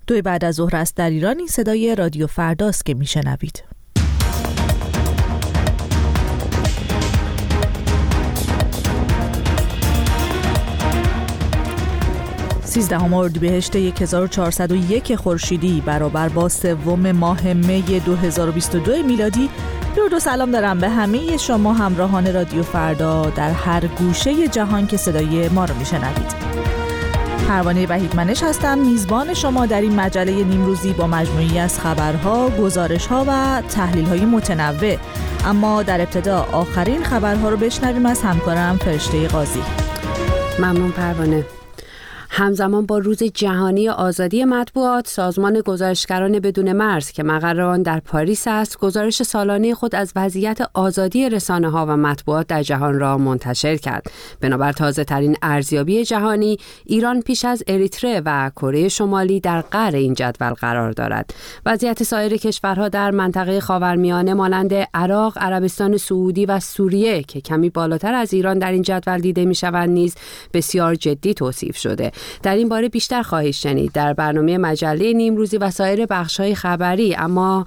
2 بعد از ظهر است در ایران. این صدای رادیو فرداست که میشنوید. 13 اردیبهشت 1401 خورشیدی برابر با 3 ماه می 2022 میلادی. درود و سلام دارم به همه شما همراهان رادیو فردا در هر گوشه جهان که صدای ما رو میشنوید. پروانه وحید منش هستم، میزبان شما در این مجله نیمروزی با مجموعی از خبرها، گزارش‌ها و تحلیل‌های متنوع. اما در ابتدا آخرین خبرها رو بشنویم از همکارم فرشته قاضی. ممنون پروانه. همزمان با روز جهانی آزادی مطبوعات، سازمان گزارشگران بدون مرز که مقر آن در پاریس است، گزارش سالانه خود از وضعیت آزادی رسانه‌ها و مطبوعات در جهان را منتشر کرد. بنابر تازه‌ترین ارزیابی جهانی، ایران پیش از اریتره و کره شمالی در قعر این جدول قرار دارد. وضعیت سایر کشورها در منطقه خاورمیانه مانند عراق، عربستان سعودی و سوریه که کمی بالاتر از ایران در این جدول دیده می‌شوند نیز بسیار جدی توصیف شده. در این باره بیشتر خواهید شنید در برنامه مجله نیمروزی و سایر بخش‌های خبری. اما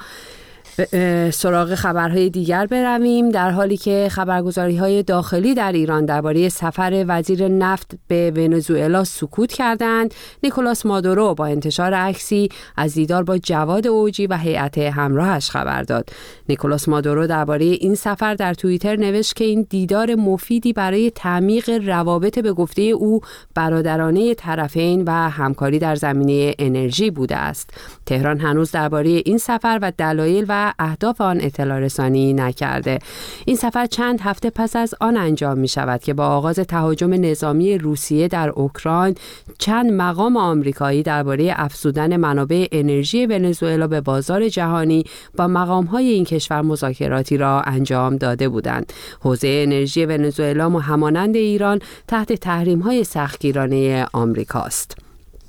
سراغ خبرهای دیگر برویم. در حالی که خبرگزاری‌های داخلی در ایران درباره سفر وزیر نفت به ونزوئلا سکوت کردند، نیکولاس مادورو با انتشار عکسی از دیدار با جواد اوجی و هیئت همراهش خبر داد. نیکولاس مادورو درباره این سفر در توییتر نوشت که این دیدار مفیدی برای تعمیق روابط به گفته او برادرانه طرفین و همکاری در زمینه انرژی بوده است. تهران هنوز درباره این سفر و دلایل و اهداف آن اطلاع رسانی نکرده. این سفر چند هفته پس از آن انجام می شود که با آغاز تهاجم نظامی روسیه در اوکراین چند مقام آمریکایی درباره افزودن منابع انرژی ونزوئلا به بازار جهانی با مقام‌های این کشور مذاکراتی را انجام داده بودند. حوزه انرژی ونزوئلا همانند ایران تحت تحریم‌های سختگیرانه آمریکاست.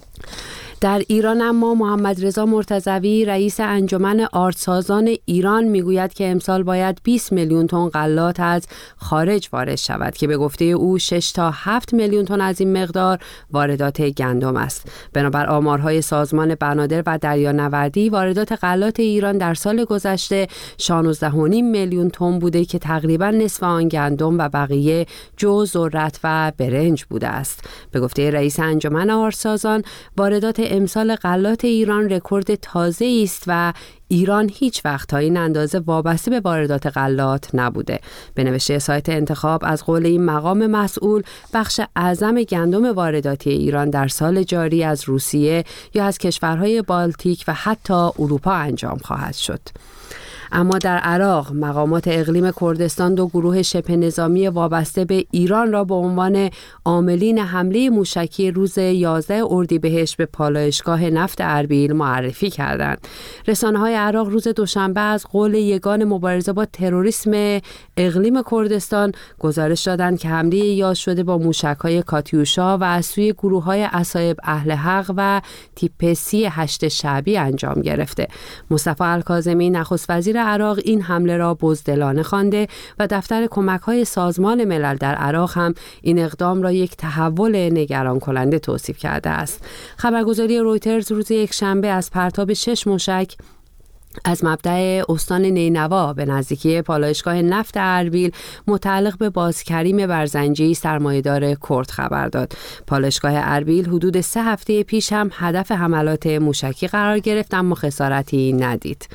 در ایران اما محمد رضا مرتضوی رئیس انجمن آرتسازان ایران میگوید که امسال باید 20 میلیون تن غلات از خارج وارد شود که به گفته او 6 تا 7 میلیون تن از این مقدار واردات گندم است. بنابر آمارهای سازمان بنادر و دریانوردی، واردات غلات ایران در سال گذشته 16.5 میلیون تن بوده که تقریبا نصف آن گندم و بقیه جو، ذرت و برنج بوده است. به گفته رئیس انجمن آرتسازان، واردات امسال غلات ایران رکورد تازه‌ای است و ایران هیچ وقت تا این اندازه وابسته به واردات غلات نبوده. به نوشته سایت انتخاب، از قول این مقام مسئول، بخش اعظم گندم وارداتی ایران در سال جاری از روسیه یا از کشورهای بالتیک و حتی اروپا انجام خواهد شد. اما در عراق، مقامات اقلیم کردستان 2 گروه شبه نظامی وابسته به ایران را به عنوان عاملین حمله موشکی روز 11 اردیبهشت به پالایشگاه نفت اربیل معرفی کردند. رسانه‌های عراق روز دوشنبه از قول یگان مبارزه با تروریسم اقلیم کردستان گزارش دادند که حمله یاز شده با موشک‌های کاتیوشا و از سوی گروه‌های عصایب اهل حق و تیپ 38 شعبی انجام گرفته. مصطفی الکاظمی نخست وزیر عراق این حمله را بزدلانه خوانده و دفتر کمک‌های سازمان ملل در عراق هم این اقدام را یک تحول نگران کننده توصیف کرده است. خبرگزاری رویترز روز یکشنبه از پرتاب 6 موشک از مبدأ استان نینوا به نزدیکی پالایشگاه نفت اربیل متعلق به بازکریم برزنجی سرمایه‌دار کرد خبر داد. پالایشگاه اربیل حدود 3 هفته پیش هم هدف حملات موشکی قرار گرفت اما خسارتی ندید.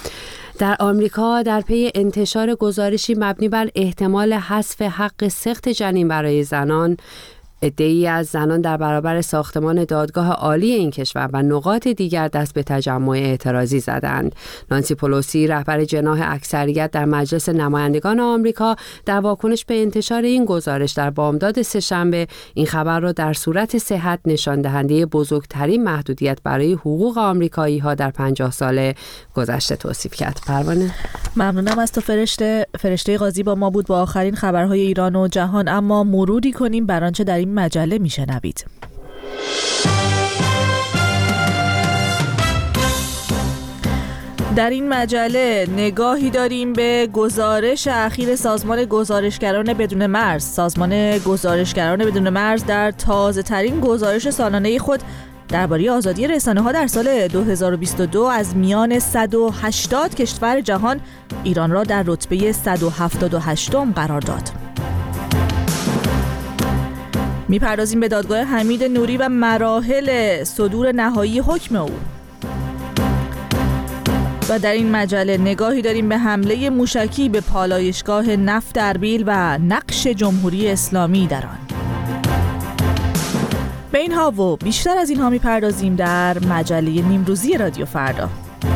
در آمریکا در پی انتشار گزارشی مبنی بر احتمال حذف حق سقط جنین برای زنان، عده‌ای از زنان در برابر ساختمان دادگاه عالی این کشور و نقاط دیگر دست به تجمع اعتراضی زدند. نانسی پلوسی، رهبر جناح اکثریت در مجلس نمایندگان آمریکا، در واکنش به انتشار این گزارش در بامداد سه‌شنبه این خبر را در صورت صحت نشان دهنده بزرگترین محدودیت برای حقوق آمریکایی‌ها در 50 سال گذشته توصیف کرد. پروانه، ممنونم از تو فرشته قاضی با ما بود با آخرین خبرهای ایران و جهان. اما مروری کنیم بر آنچه در این مجله میشنوید. در این مجله نگاهی داریم به گزارش اخیر سازمان گزارشگران بدون مرز. سازمان گزارشگران بدون مرز در تازه ترین گزارش سالانه خود درباره آزادی رسانه‌ها در سال 2022 از میان 180 کشور جهان ایران را در رتبه 178م قرار داد. میپردازیم به دادگاه حمید نوری و مراحل صدور نهایی حکم او. و در این مجله نگاهی داریم به حمله موشکی به پالایشگاه نفت اربیل و نقش جمهوری اسلامی در آن. به اینها و بیشتر از اینها میپردازیم در مجله نیمروزی رادیو فردا.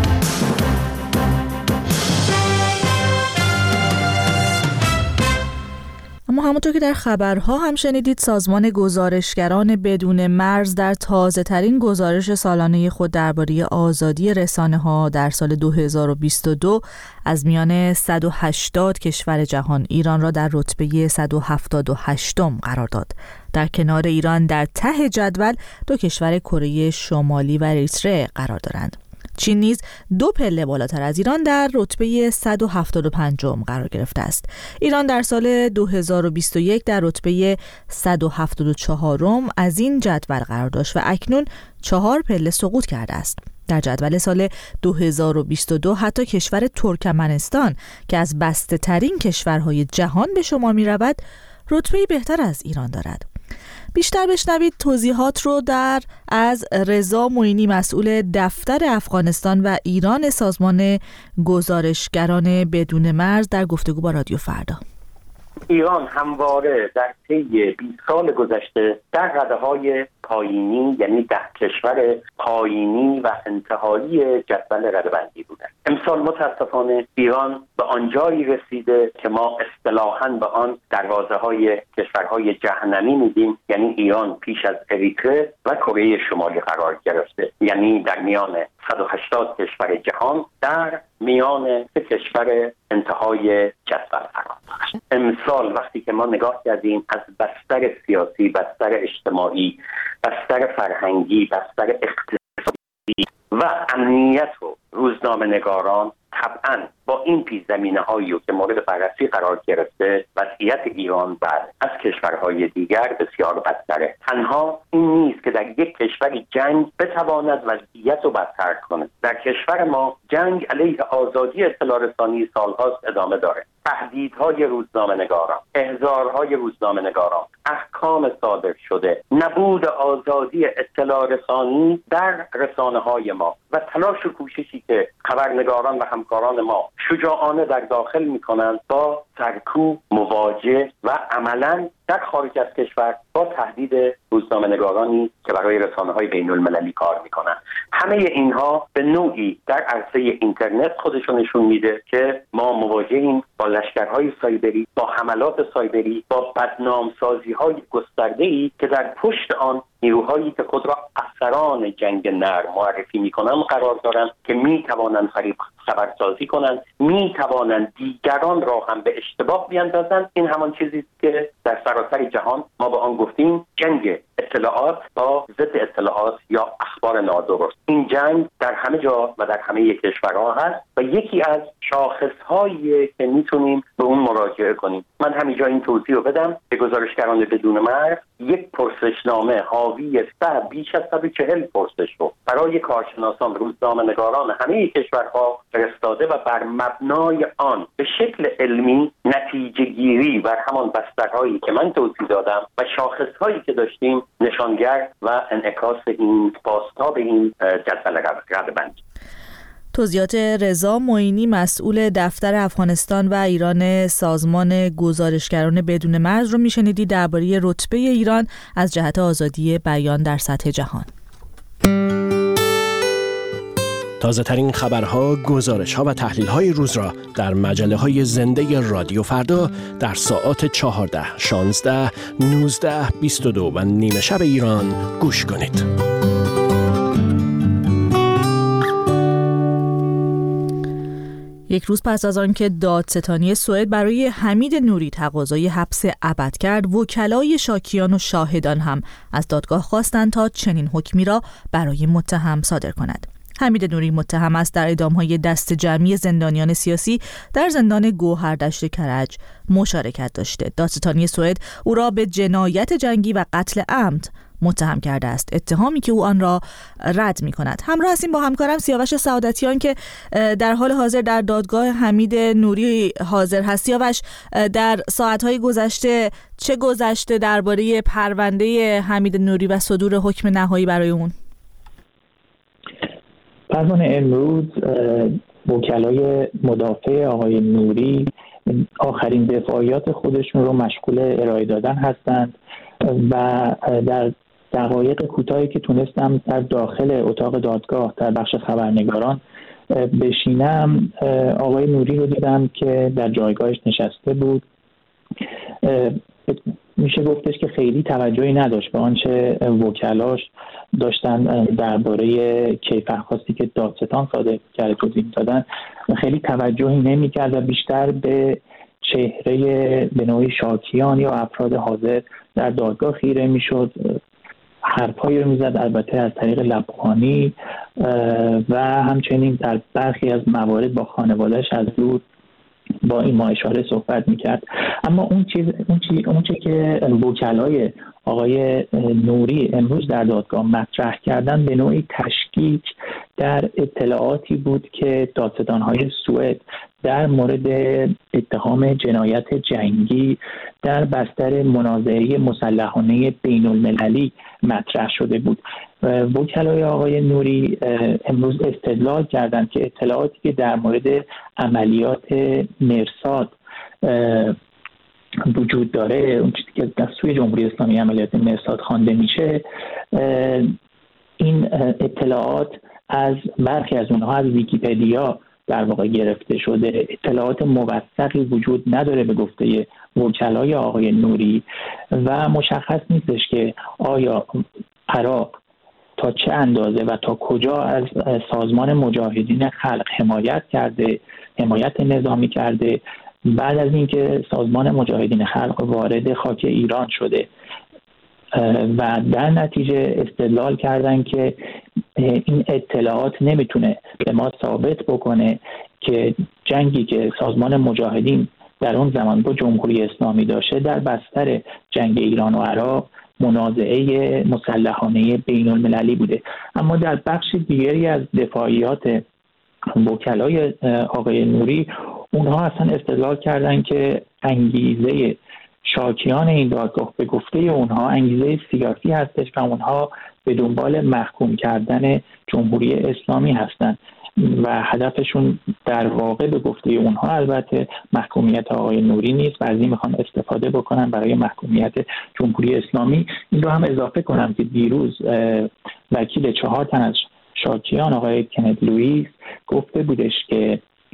اما همونطور که در خبرها هم شنیدید، سازمان گزارشگران بدون مرز در تازه ترین گزارش سالانه خود درباره آزادی رسانه‌ها در سال 2022 از میان 180 کشور جهان ایران را در رتبه 178م قرار داد. در کنار ایران در ته جدول 2 کشور کره شمالی و اریتره قرار دارند. چین نیز 2 پله بالاتر از ایران در رتبه 175م قرار گرفته است. ایران در سال 2021 در رتبه 174م از این جدول قرار داشت و اکنون 4 پله سقوط کرده است. در جدول سال 2022 حتی کشور ترکمنستان که از بسته ترین کشورهای جهان به شمار می رود رتبه‌ای بهتر از ایران دارد. بیشتر بشنوید توضیحات رو از رضا معینی، مسئول دفتر افغانستان و ایران سازمان گزارشگران بدون مرز، در گفتگو با رادیو فردا. ایران همواره در طی 20 سال گذشته در رده‌های پایینی، یعنی 10 کشور پایینی و انتهایی جدول رده‌بندی بوده. امسال متاسفانه ایران به آنجایی رسیده که ما اصطلاحاً به آن دروازه‌های کشورهای جهنمی میگیم، یعنی ایران پیش از اریتره و کره شمالی قرار گرفته، یعنی در میان 180 کشور جهان در میان 3 کشور انتهای جدول قرار داشت. امسال وقتی که ما نگاه کردیم از بستر سیاسی، بستر اجتماعی، بستر فرهنگی، بستر اقتصادی و امنیت و روزنامه‌نگاران، طبعاً با این پیش زمینه‌هایی که مورد بررسی قرار گرفته وضعیت ایران از کشورهای دیگر بسیار بدتره. تنها این نیست که در یک کشوری جنگ بتواند وضعیت رو بدتر کنه. در کشور ما جنگ علیه آزادی اطلاع رسانی سالهاست ادامه داره. تهدیدهای روزنامه‌نگاران، احضارهای روزنامه‌نگاران، احکام صادر شده، نبود آزادی اطلاع رسانی در رسانه‌های ما و تلاش و کوششی که خبرنگاران و همکاران ما شجاعانه در داخل می‌کنند با سرکوب مواجه و عملاً در خارج از کشور با تهدید روزنامه‌نگارانی که برای رسانه‌های بین‌المللی کار می‌کنند. همه اینها به نوعی در عرصه اینترنت خودشون نشون میده که ما مواجهیم با لشکرهای سایبری، با حملات سایبری، با بدنامسازی‌های گسترده‌ای که در پشت آن نیروهایی که خود را افسران جنگ نرم معرفی می‌کنند قرار دارند که می‌توانند فریب خبرسازی کنند، می‌توانند دیگران را هم به اشتباه بیاندازند. این همان چیزی است که در سراسر جهان ما به آن گفتیم جنگ اطلاعات با ضد اطلاعات یا اخبار نادرست. این جنگ در همه جا و در همه کشورها هست و یکی از شاخص‌هایی که میتونیم به اون مراجعه کنیم. من همینجا این توضیح رو بدم که گزارشگران بدون مرز یک پرسشنامه حاوی بیش از 140 پرسش رو برای کارشناسان، روزنامه‌نگاران همه کشورها فرستاده و بر مبنای آن به شکل علمی نتیجه گیری بر همان بسترهایی که من توضیح دادم و شاخص‌هایی که داشتیم نشانگر و انعکاس این بازتاب این جدول رده‌بندی. توضیحات رضا معینی، مسئول دفتر افغانستان و ایران سازمان گزارشگران بدون مرز رو میشنیدی درباره رتبه ایران از جهت آزادی بیان در سطح جهان. تازه ترین خبرها، گزارش‌ها و تحلیل‌های روز را در مجله‌های زنده رادیو فردا در ساعات 14، 16، 19، 22 و نیمه شب ایران گوش کنید. یک روز پس از آن که دادستانی سوئد برای حمید نوری تقاضای حبس ابد کرد، وکلای شاکیان و شاهدان هم از دادگاه خواستند تا چنین حکمی را برای متهم صادر کند. حمید نوری متهم است در اعدام‌های دست جمعی زندانیان سیاسی در زندان گوهردشت کرج مشارکت داشته. دادستانی سوئد او را به جنایت جنگی و قتل عمد متهم کرده است، اتهامی که او آن را رد می‌کند. همراه هستیم با همکارم سیاوش سعادتیان که در حال حاضر در دادگاه حمید نوری حاضر هست. سیاوش، در ساعت‌های گذشته چه گذشته درباره پرونده حمید نوری و صدور حکم نهایی برای اون؟ پروانه، امروز وکلای مدافع آقای نوری آخرین دفاعیات خودشون رو مشغول ارائه دادن هستند و در دقایق کوتاهی که تونستم در داخل اتاق دادگاه در بخش خبرنگاران بشینم، آقای نوری رو دیدم که در جایگاهش نشسته بود. میشه گفتش که خیلی توجهی نداشت به آنچه وکلاش داشتن درباره کیفرخواستی که دادستان صادر کرده توضیح دادن، خیلی توجهی نمی‌کرد و بیشتر به چهره به نوعی شاکیان یا افراد حاضر در دادگاه خیره میشد، حرفایی رو میزد، البته از طریق لبخوانی، و همچنین در برخی از موارد با خانواده‌اش از دور با ایما اشاره صحبت میکرد. اما اون چیزی که وکلای آقای نوری امروز در دادگاه مطرح کردن به نوعی تشکیک در اطلاعاتی بود که دادستان‌های سوئد در مورد اتهام جنایت جنگی در بستر منازعه مسلحانه بین المللی مطرح شده بود. وکلای آقای نوری امروز استدلال کردند که اطلاعاتی که در مورد عملیات مرصاد وجود داره، اون چیزی که در سوی جمهوری اسلامی عملیات مرصاد خوانده میشه، این اطلاعات از برخی از اونها از ویکی‌پدیا در واقع گرفته شده. اطلاعات موثقی وجود نداره به گفته وکلای آقای نوری و مشخص نیستش که آیا عراق تا چه اندازه و تا کجا از سازمان مجاهدین خلق حمایت کرده، حمایت نظامی کرده بعد از اینکه سازمان مجاهدین خلق وارد خاک ایران شده، و در نتیجه استدلال کردن که این اطلاعات نمیتونه به ما ثابت بکنه که جنگی که سازمان مجاهدین در اون زمان با جمهوری اسلامی داشته در بستر جنگ ایران و عراق منازعه مسلحانه بین المللی بوده. اما در بخش دیگری از دفاعیات وکلای آقای نوری، اونها اصلا استدلال کردن که انگیزه شاکیان این دادگاه به گفته اونها انگیزه سیاسی هستش و اونها به دنبال محکوم کردن جمهوری اسلامی هستند و هدفشون در واقع به گفته اونها البته محکومیت آقای نوری نیست و از این میخوان استفاده بکنن برای محکومیت جمهوری اسلامی. این رو هم اضافه کنم که دیروز وکیل 4 تن از شاکیان آقای کنت لوئیس گفته بودش که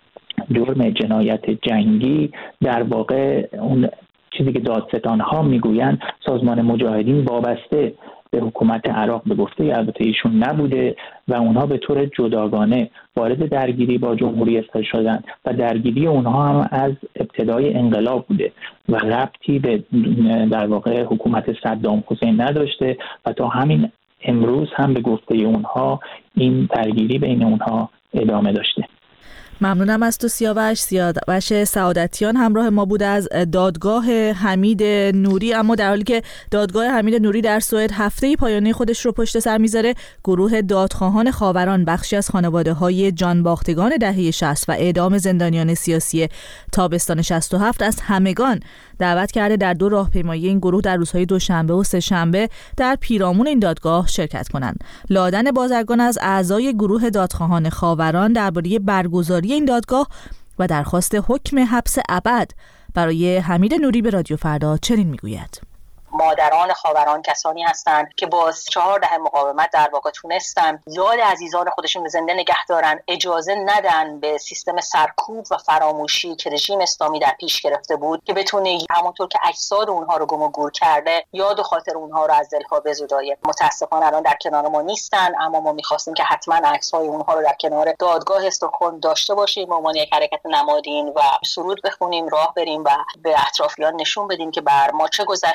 جرم جنایت جنگی در واقع اون چیزی که دادستان‌ها میگویند سازمان مجاهدین وابسته به حکومت عراق به گفته البته ایشون نبوده و اونها به طور جداگانه وارد درگیری با جمهوری اسلامی شدن و درگیری اونها هم از ابتدای انقلاب بوده و ربطی به در واقع حکومت صدام حسین نداشته و تا همین امروز هم به گفته اونها این درگیری بین اونها ادامه داشته. ممنونم از تو سیاوش سعادتیان همراه ما بود از دادگاه حمید نوری. اما در حالی که دادگاه حمید نوری در سوئد هفته پایانی خودش رو پشت سر میذاره، گروه دادخواهان خاوران بخشی از خانواده‌های جانباختگان دهه 60 و اعدام زندانیان سیاسی تابستان 67 از همگان دعوت کرده در 2 راهپیمایی این گروه در روزهای دوشنبه و سه‌شنبه در پیرامون این دادگاه شرکت کنند. لادن بازرگان از اعضای گروه دادخواهان خاوران درباره برگزاری این دادگاه و درخواست حکم حبس ابد برای حمید نوری به رادیو فردا چنین میگوید: مادران خاوران کسانی هستند که با 4 دهه مقاومت در واقع تونستن یاد عزیزان خودشون رو زنده نگه دارن، اجازه ندن به سیستم سرکوب و فراموشی که رژیم اسلامی در پیش گرفته بود که بتونه همونطور که اجساد اونها رو گم و گور کرده یاد و خاطر اونها رو از دلها بزودایه. متاسفانه الان در کنار ما نیستن، اما ما می‌خواستیم که حتما عکس‌های اونها رو در کنار دادگاه استکهلم داشته باشیم، به عنوان یک حرکت نمادین و سرود بخونیم، راه بریم و به اطرافیان نشون بدیم که بر ما چه گذشته است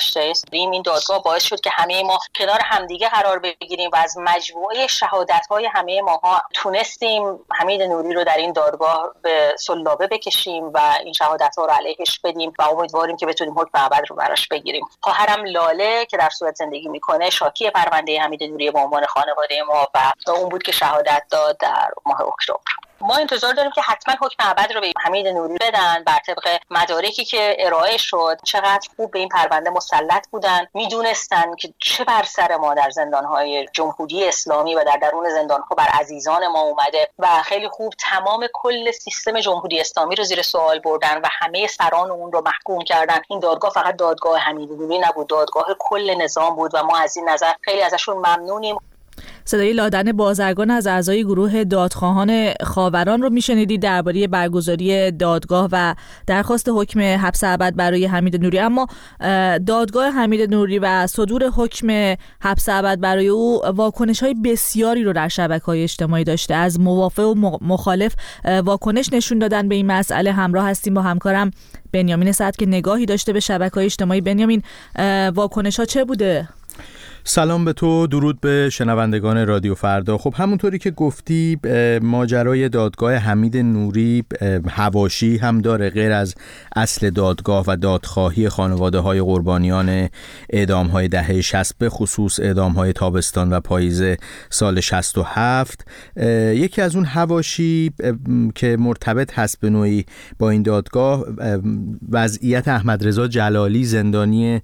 این دادگاه باعث شد که همه ما کنار همدیگه قرار بگیریم و از مجموعه شهادت‌های همه ماها تونستیم حمید نوری رو در این دادگاه به سلابه بکشیم و این شهادت‌ها رو علیهش بدیم و امیدواریم که بتونیم حکم ابد رو براش بگیریم. خواهرم لاله که در سوئد زندگی میکنه شاکی پرونده حمید نوری به عنوان خانواده ما و اون بود که شهادت داد در ماه اکتبر. ما انتظار داریم که حتما حکم ابد رو به حمید نوری بدن بر طبق مدارکی که ارائه شد. چقدر خوب به این پرونده مسلط بودن، میدونستن که چه بر سر ما در زندان‌های جمهوری اسلامی و در درون زندان‌ها بر عزیزان ما اومده و خیلی خوب تمام کل سیستم جمهوری اسلامی رو زیر سوال بردن و همه سران اون رو محکوم کردن. این دادگاه فقط دادگاه حمید نوری نبود، دادگاه کل نظام بود و ما از این نظر خیلی ازشون ممنونیم. صدای لادن بازرگان از اعضای گروه دادخواهان خاوران رو میشنیدید درباره برگزاری دادگاه و درخواست حکم حبس ابد برای حمید نوری. اما دادگاه حمید نوری و صدور حکم حبس ابد برای او واکنش‌های بسیاری رو در شبکه‌های اجتماعی داشته. از موافق و مخالف واکنش نشون دادن به این مسئله. همراه هستیم با همکارم بنیامین سعد که نگاهی داشته به شبکه‌های اجتماعی. بنیامین، واکنش‌ها چه بوده؟ سلام به تو، درود به شنوندگان رادیو فردا. خب همونطوری که گفتی ماجرای دادگاه حمید نوری حواشی هم داره غیر از اصل دادگاه و دادخواهی خانواده‌های قربانیان اعدام‌های دهه 60 به خصوص اعدام‌های تابستان و پاییز سال 67. یکی از اون حواشی که مرتبط هست به نوعی با این دادگاه وضعیت احمد رضا جلالی، زندانی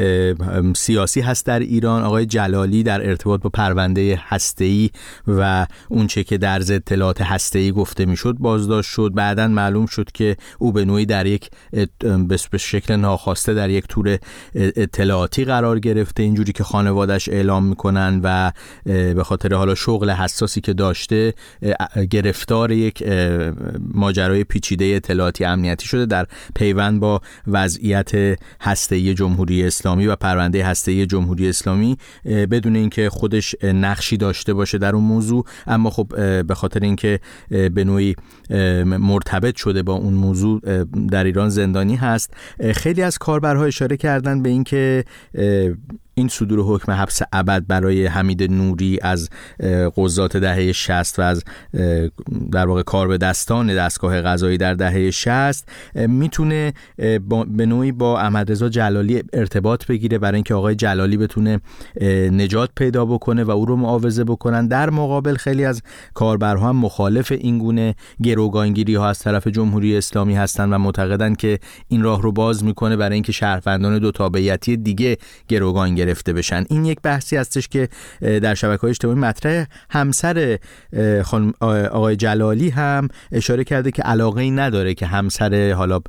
سیاسی هست در ایران. آقای جلالی در ارتباط با پرونده هسته‌ای و اونچه که در ضد اطلاعات هسته‌ای گفته میشد بازداشت شد. بعداً معلوم شد که او به نوعی در یک به شکل ناخواسته در یک تور اطلاعاتی قرار گرفته، اینجوری که خانواده‌اش اعلام میکنن و به خاطر حالا شغل حساسی که داشته گرفتار یک ماجرای پیچیده اطلاعاتی امنیتی شده در پیوند با وضعیت هسته‌ای جمهوری اسلامی و پرونده هسته‌ای جمهوری اسلامی بدون اینکه خودش نقشی داشته باشه در اون موضوع. اما خب به خاطر اینکه به نوعی مرتبط شده با اون موضوع در ایران زندانی هست. خیلی از کاربرها اشاره کردن به اینکه این صدور حکم حبس ابد برای حمید نوری از قضات دهه 60 و از در واقع کاربدستان دستگاه قضایی در دهه 60 میتونه به نوعی با احمد رضا جلالی ارتباط بگیره برای اینکه آقای جلالی بتونه نجات پیدا بکنه و او رو معاوضه بکنن. در مقابل خیلی از کاربرها هم مخالف این گونه گروگانگیری ها از طرف جمهوری اسلامی هستند و معتقدند که این راه رو باز میکنه برای اینکه شهروندان دو تابعیتی دیگه گروگان گرفته بشن. این یک بحثی هستش که در شبکه‌های اجتماعی مطرحه. همسر آقای جلالی هم اشاره کرده که علاقه‌ای نداره که همسر حالا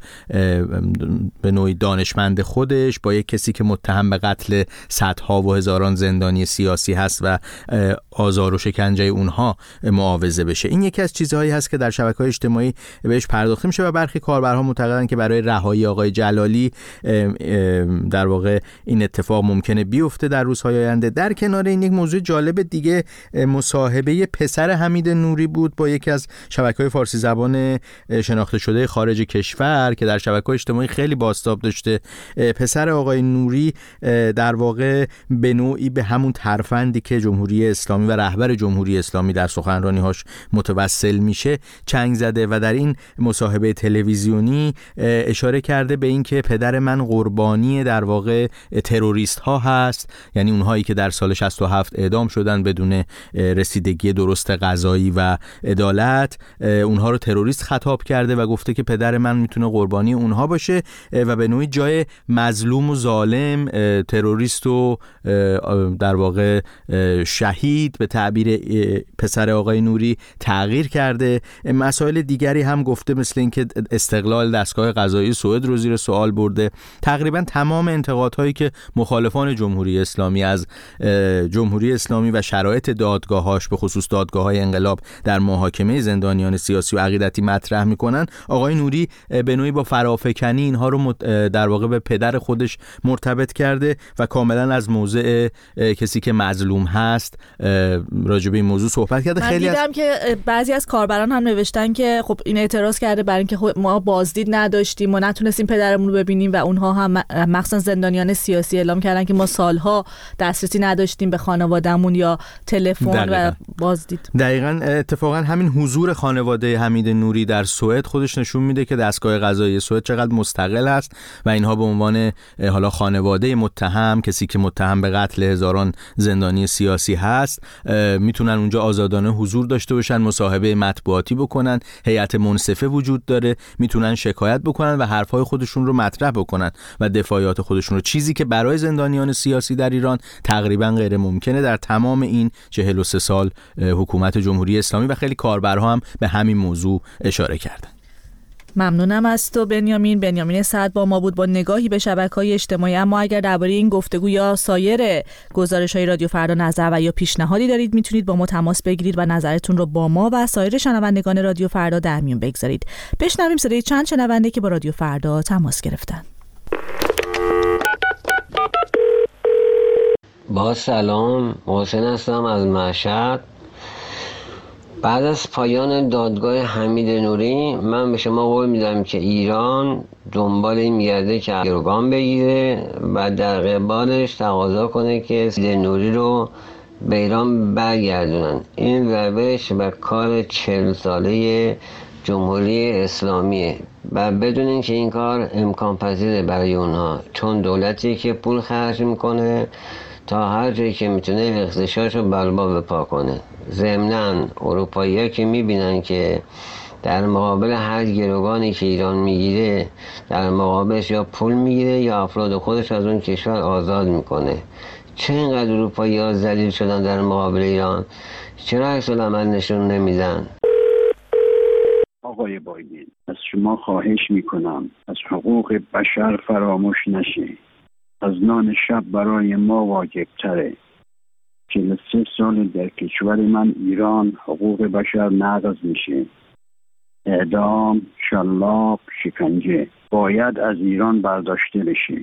به نوعی دانشمند خودش با یک کسی که متهم به قتل صدها و هزاران زندانی سیاسی هست و آزار و شکنجه اونها معاوضه بشه. این یکی از چیزهایی هست که در شبکه‌های اجتماعی بهش پرداخته میشه و برخی کاربرها معتقدن که برای رهایی آقای جلالی در واقع این اتفاق ممکنه بیفته در روزهای آینده. در کنار این یک موضوع جالب دیگه مصاحبه پسر حمید نوری بود با یکی از شبکه‌های فارسی زبان شناخته شده خارج کشور که در شبکه‌های اجتماعی خیلی بازتاب داشته. پسر آقای نوری در واقع به نوعی به همون ترفندی که جمهوری اسلامی و رهبر جمهوری اسلامی در سخنرانی‌هاش متوسل میشه چنگ زده و در این مصاحبه تلویزیونی اشاره کرده به این که پدر من قربانی در واقع تروریست ها هست، یعنی اونهایی که در سال 67 اعدام شدن بدون رسیدگی درست قضایی و عدالت، اونها رو تروریست خطاب کرده و گفته که پدر من میتونه قربانی اونها باشه و به نوعی جای مظلوم و ظالم تروریست و در واقع شهید به تعبیر پسر آقای نوری تغییر کرده. مسائل دیگری هم گفته مثل اینکه استقلال دستگاه قضایی سوئد رو زیر سوال برده. تقریبا تمام انتقادهایی که مخالفان جمهوری اسلامی از جمهوری اسلامی و شرایط دادگاهاش به خصوص دادگاه‌های انقلاب در محاکمه زندانیان سیاسی و عقیدتی مطرح میکنن، آقای نوری به نوعی با فرافکنی اینها رو در واقع به پدر خودش مرتبط کرده و کاملا از موضع کسی که مظلوم هست راجع به این موضوع صحبت کرده. خیلی دیدم که بعضی از کاربران هم نوشتن که خب این اعتراض کرده برای اینکه ما بازدید نداشتیم و نتونستیم پدرمون رو ببینیم و اونها هم مخصوصا زندانیان سیاسی اعلام کردن که ما سالها دسترسی نداشتیم به خانوادهمون یا تلفن و بازدید. دقیقاً اتفاقا همین حضور خانواده حمید نوری در سوئد خودش نشون میده که دستگاه قضایی سوئد چقدر مستقل است و اینها به عنوان حالا خانواده متهم، کسی که متهم به قتل هزاران زندانی سیاسی هست، میتونن اونجا آزادانه حضور داشته باشن، مصاحبه مطبوعاتی بکنن، هیئت منصفه وجود داره، میتونن شکایت بکنن و حرفهای خودشون رو مطرح بکنن و دفاعیات خودشون رو، چیزی که برای زندانیان سیاسی در ایران تقریبا غیر ممکنه در تمام این 43 سال حکومت جمهوری اسلامی و خیلی کاربرها هم به همین موضوع اشاره کردن. ممنونم از تو بنیامین سعد با ما بود با نگاهی به شبکه‌های اجتماعی. اما اگر درباره این گفتگو یا سایر گزارش‌های رادیو فردا نظر و یا پیشنهادی دارید میتونید با ما تماس بگیرید و نظرتون رو با ما و سایر شنوندگان رادیو فردا در میون بگذارید. بشنویم صدای چند شنونده که با رادیو فردا تماس گرفتن. با سلام، محسن هستم از مشهد. بعد از پایان دادگاه حمید نوری من به شما قول میدم که ایران دنبال این میگرده که گروگان بگیره و در قبالش تقاضا کنه که حمید نوری رو به ایران برگردونن. این روش و کار 40 ساله جمهوری اسلامیه و بدونین که این کار امکان پذیره برای اونها، چون دولتی که پول خرج میکنه تا هر جایی که میتونه اقتصادش رو بلبا بپا کنه. ضمناً اروپایی‌ها که میبینن که در مقابل هر گروگانی که ایران میگیره در مقابلش یا پول میگیره یا افراد خودش از اون کشور آزاد میکنه. چه اینقدر اروپایی‌ها ذلیل شدن در مقابل ایران؟ چرا عکس العمل نشون نمیدن؟ آقای بایدن، از شما خواهش میکنم از حقوق بشر فراموش نشه. از نان شب برای ما واجب تره. 43 سال در کشور من ایران حقوق بشر نقض میشه. اعدام، شلاق، شکنجه باید از ایران برداشته بشه.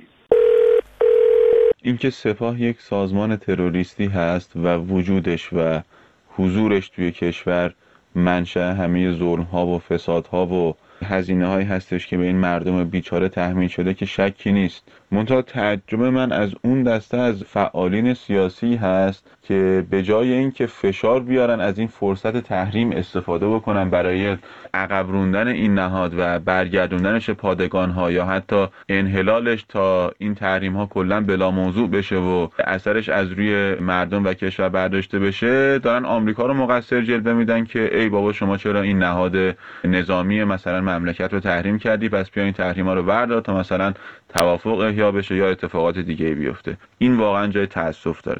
اینکه سپاه یک سازمان تروریستی هست و وجودش و حضورش توی کشور منشأ همه ظلم‌ها و فسادها و هزینه‌هایی هستش که به این مردم بیچاره تحمیل شده که شکی نیست. منتها تعجب من از اون دسته از فعالین سیاسی هست که به جای اینکه فشار بیارن از این فرصت تحریم استفاده بکنن برای عقب روندن این نهاد و برگردوندنش پادگان‌ها یا حتی انحلالش تا این تحریم‌ها کلاً بلا موضوع بشه و اثرش از روی مردم و کشور برداشته بشه، دارن آمریکا رو مقصر جلوه میدن که ای بابا شما چرا این نهاد نظامی مثلا مملکت رو تحریم کردی، پس بیا این تحریم‌ها رو بردار تا مثلا توافق احیا بشه یا اتفاقات دیگه بیفته. این واقعا جای تأسف داره.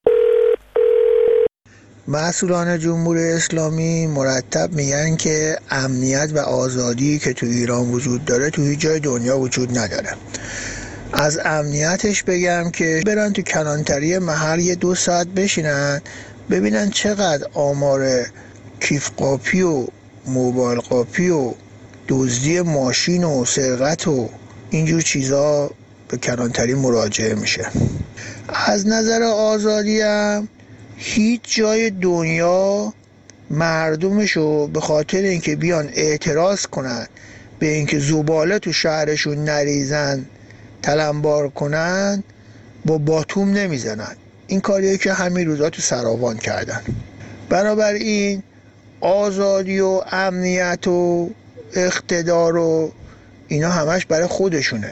مسئولان جمهوری اسلامی مرتب میگن که امنیت و آزادی که تو ایران وجود داره تو هیچ جای دنیا وجود نداره. از امنیتش بگم که برن تو کلانتری محل یه 2 ساعت بشینن ببینن چقدر آمار کیف قاپی و موبایل قاپی و دزدی ماشین و سرقت و اینجور چیزا به کلانتری مراجعه میشه. از نظر آزادی هم هیچ جای دنیا مردمشو به خاطر اینکه بیان اعتراض کنن به اینکه زباله تو شهرشون نریزن تلمبار کنن با باتوم نمیزنن. این کاریه که همین روزا تو سراوان کردن. بنابراین آزادی و امنیت و اقتدار و اینا همش برای خودشونه.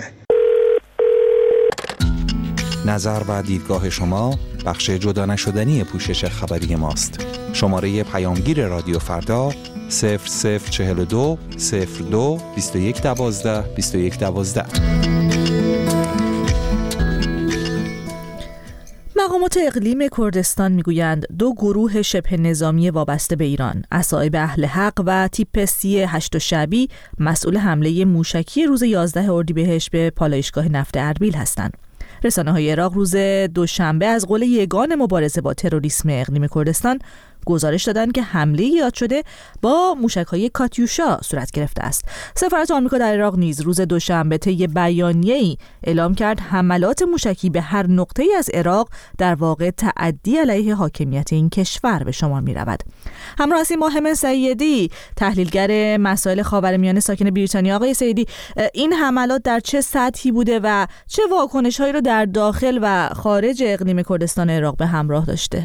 نظر و دیدگاه شما بخش جدا نشدنی پوشش خبری ماست. شماره پیامگیر رادیو فردا 0042 02 2112 2112. مقامات اقلیم کردستان میگویند 2 گروه شبه نظامی وابسته به ایران، اصایب اهل حق و تیپ 38 شعبی، مسئول حمله موشکی روز 11 اردیبهشت به پالایشگاه نفت اربیل هستند. رسانه‌های عراق روز دوشنبه از قول یگان مبارزه با تروریسم اقلیم کردستان گزارش دادند که حمله یاد شده با موشک‌های کاتیوشا صورت گرفته است. سفارت آمریکا در عراق نیز روز دوشنبه طی بیانیه‌ای اعلام کرد حملات موشکی به هر نقطه‌ای از عراق در واقع تعدی علیه حاکمیت این کشور به شمار می‌رود. همراه هستیم با همین سیدی، تحلیلگر مسائل خاورمیانه ساکن بریتانیا. آقای سیدی، این حملات در چه سطحی بوده و چه واکنش‌هایی رو در داخل و خارج اقلیم کردستان عراق به همراه داشته؟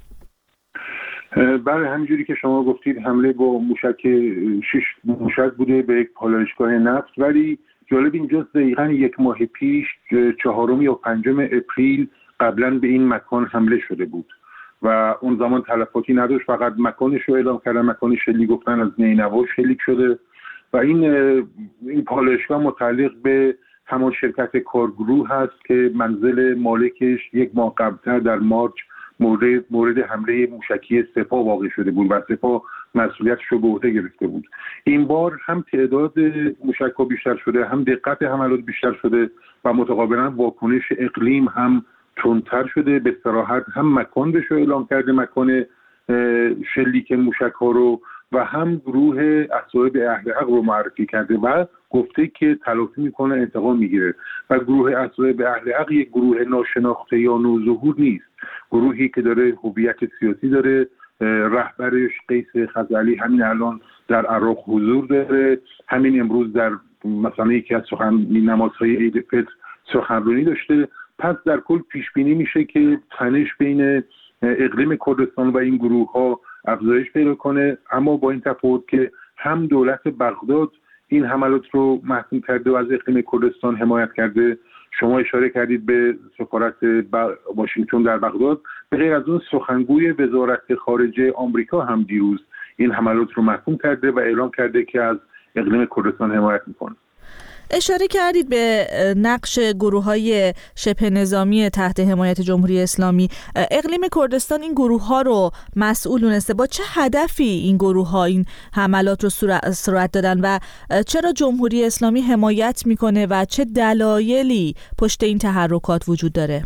بله، همینجوری که شما گفتید حمله با موشک 6 موشک بوده به یک پالایشگاه نفت، ولی جالب اینجاست دقیقاً یک ماه پیش 4 یا 5 اپریل قبلا به این مکان حمله شده بود و اون زمان تلفاتی نداشت، فقط مکانش رو اعلام کردن، مکان شلیک گفتن از نینوا شلیک شده و این پالایشگاه متعلق به همان شرکت کارگروه هست که منزل مالکش یک ماه قبلتر در مارچ مورد حمله موشکی سپاه واقع شده بود و سپاه مسئولیتش رو به عهده گرفته بود. این بار هم تعداد موشک‌ها بیشتر شده، هم دقت حملات بیشتر شده و متقابلا واکنش اقلیم هم تندتر شده. به صراحت هم مکان بهش اعلام کرده، مکان شلیک موشک‌ها رو، و هم گروه اصحاب اهل حق رو معرفی کرده و گفته که تلافی میکنه، انتقام میگیره. و گروه اصحاب اهل حق یک گروه ناشناخته یا نوظهور نیست، گروهی که داره هویت سیاسی داره. رهبرش قیس خزعلی همین الان در عراق حضور داره، همین امروز در مثلا یکی از نمازهای عید فطر سخنرانی داشته. پس در کل پیش بینی میشه که تنش بین اقلیم کردستان و این گروه ها افزایش پیدا کنه، اما با این تفاوت که هم دولت بغداد این حملات رو محکوم کرده و از اقلیم کردستان حمایت کرده. شما اشاره کردید به سفارت واشنگتن در بغداد. به غیر از اون سخنگوی وزارت خارجه آمریکا هم دیروز این حملات رو محکوم کرده و اعلام کرده که از اقلیم کردستان حمایت میکنه. اشاره کردید به نقش گروه‌های شبه نظامی تحت حمایت جمهوری اسلامی. اقلیم کردستان این گروه‌ها رو مسئول دونسته. با چه هدفی این گروه‌ها این حملات رو صورت دادن و چرا جمهوری اسلامی حمایت میکنه و چه دلایلی پشت این تحرکات وجود داره؟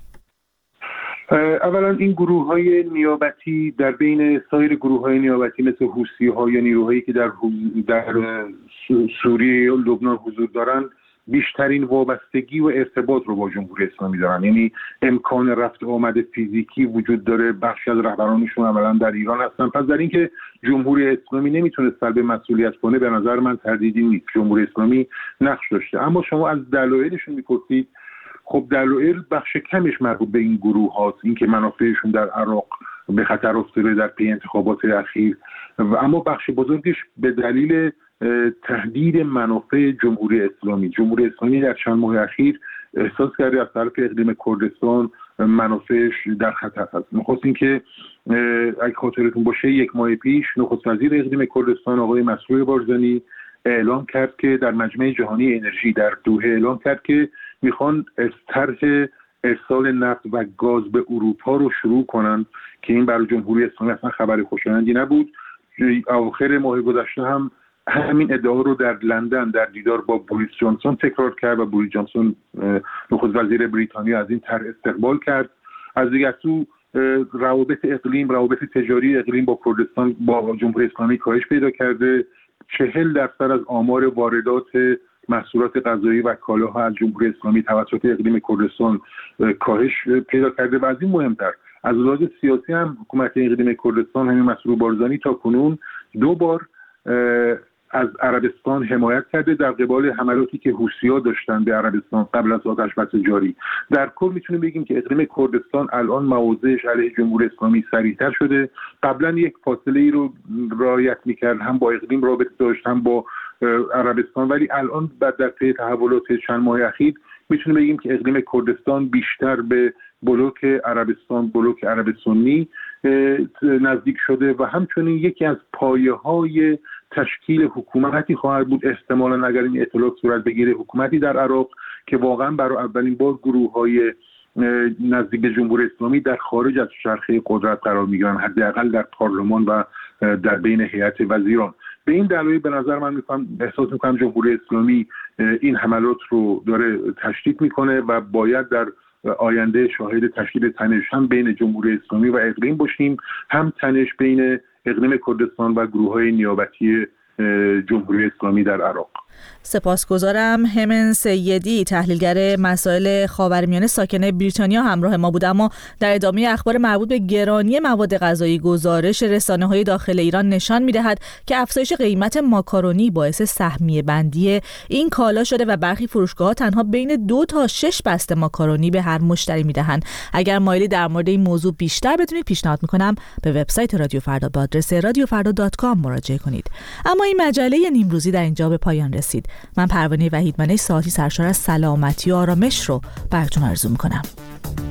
اولا این گروه‌های نیابتی در بین سایر گروه‌های نیابتی مثل حوثی‌ها یا نیروهایی که در سوریه یا لبنان حضور دارند بیشترین وابستگی و ارتباط رو با جمهوری اسلامی دارن، یعنی امکان رفت آمد فیزیکی وجود داره. بخشی از رهبرانشون اولا در ایران هستن. پس در اینکه جمهوری اسلامی نمیتونه سلب مسئولیت کنه به نظر من تردیدی نیست، جمهوری اسلامی نقش داشته. اما شما از دلایلشون میپرسید. خب دلایل بخش کمش مربوط به این گروه هاست، اینکه منافعشون در عراق به خطر افتاده در پی انتخابات اخیر، اما بخش بزرگش به دلیل تهدید منافع جمهوری اسلامی. جمهوری اسلامی در چند ماه اخیر احساس کرده از طرف اقلیم کردستان منافعش در خطر هست. نخست اینکه اگه خاطرتون باشه یک ماه پیش نخست وزیر اقلیم کردستان آقای مسرور بارزانی اعلام کرد که در مجمع جهانی انرژی در دوحه اعلام کرد که میخوان طرح ارسال نفت و گاز به اروپا رو شروع کنند که این برای جمهوری اسلامی اصلا خبر خوشایندی نبود. اواخر ماه گذشته هم همین ادعا رو در لندن در دیدار با بوریس جانسون تکرار کرد و بوریس جانسون نخست وزیر بریتانیا از این طرح استقبال کرد. از دیگر سو روابط اقلیم، روابط تجاری اقلیم با کردستان با جمهوری اسلامی کاهش پیدا کرده. 40% از آمار واردات محصولات غذایی و کالاها از جمهوری اسلامی توسط اقلیم کردستان کاهش پیدا کرده و از این مهمتر از لحاظ سیاسی هم حکومت اقلیم کردستان همین مسرور بارزانی تا کنون 2 بار از عربستان حمایت کرده در قبال حملاتی که حوثی‌ها داشتن به عربستان قبل از آتش‌بس جاری. در کل میتونیم بگیم که اقلیم کردستان الان مواضعش علیه جمهوری اسلامی سریعتر شده. قبلا یک فاصله ای رو رعایت میکرد، هم با اقلیم رابطه داشت هم با عربستان، ولی الان بعد در طی تحولات چند ماه اخیر میتونیم بگیم که اقلیم کردستان بیشتر به بلوک عربستان، بلوک عرب سنی نزدیک شده و همچنین یکی از پایه‌های تشکیل حکومتی خواهد بود احتمالاً اگر این اطلاعات صورت بگیره، حکومتی در عراق که واقعا برای اولین بار گروه‌های نزدیک به جمهوری اسلامی در خارج از چرخه قدرت قرار میگیرن، حداقل در پارلمان و در بین هیئت وزیران. به این دلایل به نظر من احساس میکنم جمهوری اسلامی این حملات رو داره تشدید میکنه و باید در آینده شاهد تشکیل تنش هم بین جمهوری اسلامی و اقلیم باشیم، هم تنش بین اقلیم کردستان و گروه‌های نیابتی جمهوری اسلامی در عراق. سپاسگزارم. همن سیدی، تحلیلگر مسائل خاورمیانه ساکن بریتانیا همراه ما بود. اما در ادامه اخبار مربوط به گرانی مواد غذایی، گزارش رسانه‌های داخل ایران نشان می‌دهد که افزایش قیمت ماکارونی باعث سهمیه بندی این کالا شده و برخی فروشگاه‌ها تنها بین 2 تا 6 بسته ماکارونی به هر مشتری می‌دهند. اگر مایلی در مورد این موضوع بیشتر بدونید، پیشنهاد می‌کنم به وبسایت رادیو فردا به آدرس radiofarda.com مراجعه کنید. اما این مجله نیمروزی در اینجا به پایان رسید. من پروانه وحیدمنه ساعتی سرشار از سلامتی و آرامش رو براتون آرزو میکنم.